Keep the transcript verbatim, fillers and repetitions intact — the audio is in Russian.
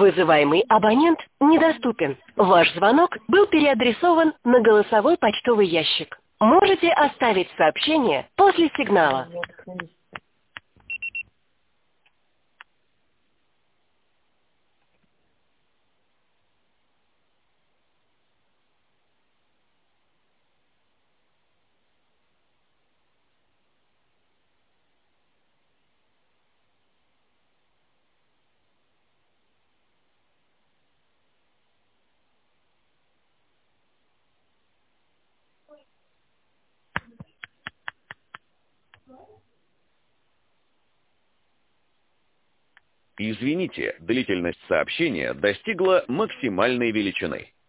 Вызываемый абонент недоступен. Ваш звонок был переадресован на голосовой почтовый ящик. Можете оставить сообщение после сигнала. Извините, длительность сообщения достигла максимальной величины.